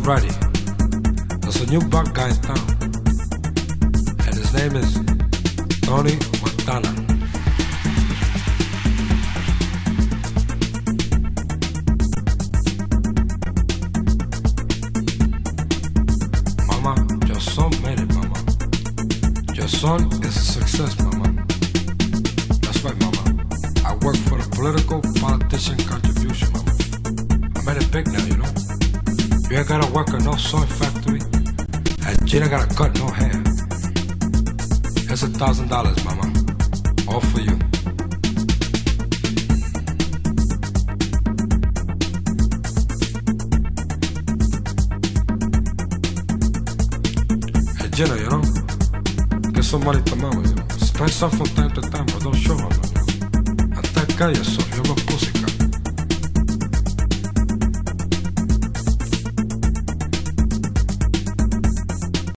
ready. There's a new black guy in town, and his name is Tony Montana. Mama, your son made it, mama. Your son is a success, mama. That's right, mama. I work for the political politician contribution, mama. I made it big now, you know. You ain't gotta work in no soy factory, and you ain't gotta cut no hair. Here's $1,000, mama. All for you. Hey, Jenna, you know, get some money to mama, you know. Spend some from time to time, but don't show her, man. I take care of yourself. You're a pussy.